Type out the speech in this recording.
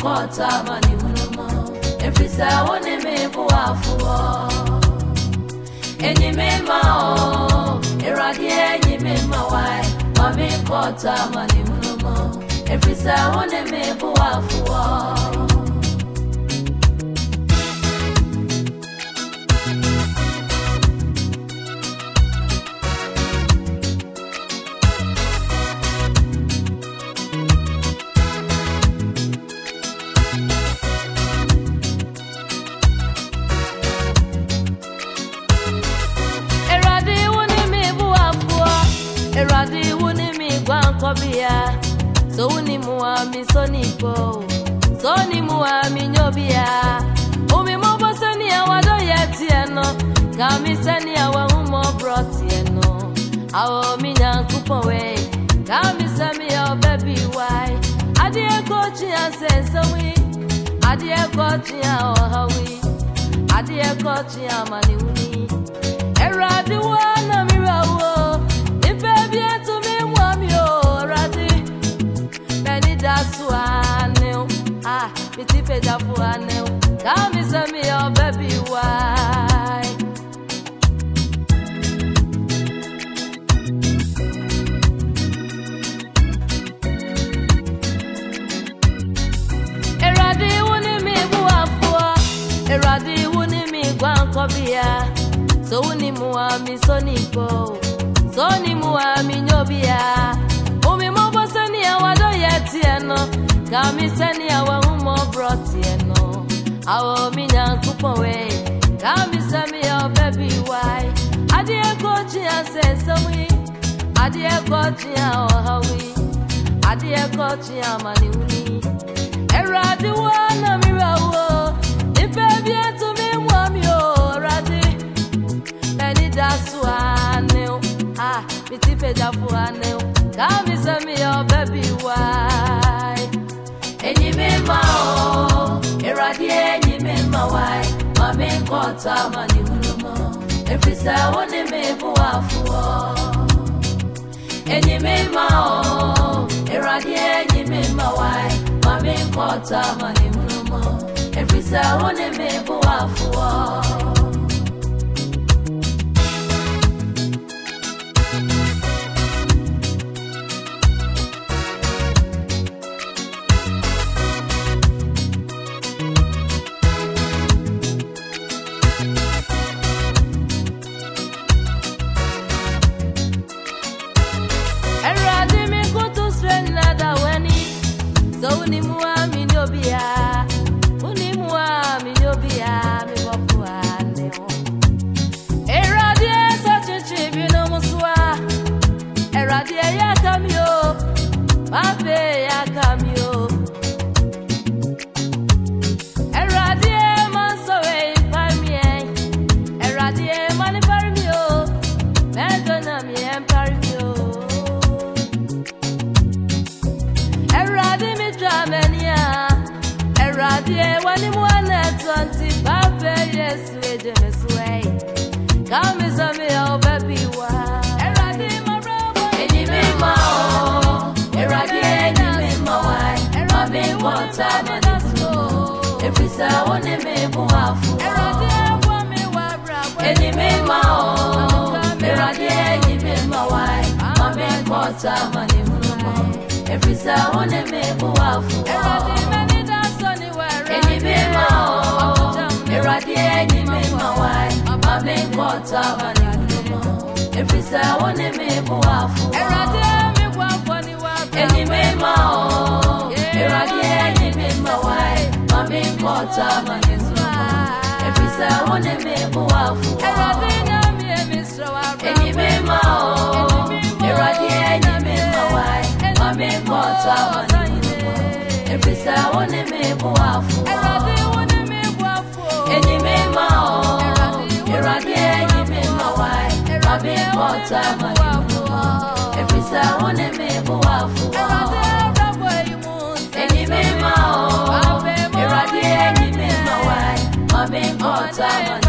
kota mani hunumo. Efisa one me buafuo. Enyi me mao. Eradi enyi me mawai. Mami kota mani hunumo. Efisa one me buafuo. Eradi wuni mi gwankobia. So wuni muami sonipo. Soni muami nyobia. Umi mobo seni awado yetieno. Kami seni awa humo brotieno. Awo mi nyankupo we. Kami semi o baby why. Adie kochi ansesowi. Adie kochi ohawi. Adie kochi amani wuni. Eradi wana mirawo. Pity page up for a nail. Come is me, oh baby, why? Eradi wuni mi buafua. Eradi wuni mi gwankobia. So wuni muami sonipo. Soni muami nyobia. Umi mobo seni awado yetieno. Kami seni awa humo brotieno. Awo mi nyankupo we. Kami semi o baby why. Adie kochi ansesowi. Adie kochi ohawi. Adie kochi amani uni. Eradi wana mirawo. Ipebi etu mi mwami o radi. Meni daswaneo. Pity page up aneo. Kami semi o baby why. Enyi me mao, eradi enyi me mawai. Mami kota mani hunumo. Efisa one me buafuo. Enyi me mao, eradi enyi me mawai. Mami kota mani hunumo. Efisa one me buafuo. So uni muami nyobia. Uni muami nyobia. Mi wapuane ho. Eradie sa chichibi no muswa. Eradie ya kamyo. Mabe ya kamyo. Eradie mansowe parmie. Eradie mani parmio. Medona mi emparmio. Eradi wani mwana 20 babe yesu ejeneswe. Come is a me oh baby wa. Eradi marabo. Enyi me mao. Eradi enyi me mawai. Mami kota mani hunumo. Efisa one me buafu. Eradi ewa me wabra. Enyi me mao. Eradi enyi me mawai. Mami kota mani hunumo. Efisa one me buafu. Enyi me mao, eradi enyi me mawai. Mami kota mani hunumo. Efisa one me buafu. Enyi me mao, eradi enyi me mawai. Mami kota mani hunumo. Efisa one me buafu. Enyi me mao, eradi enyi me mawai. Mami kota mani hunumo. Efisa one me buafu. Enyi me mao, eradi enyi me mawai. Mami kota mani hunumo. Efisa one me buafu. Enyi me mao, eradi enyi me mawai. Mami kota mani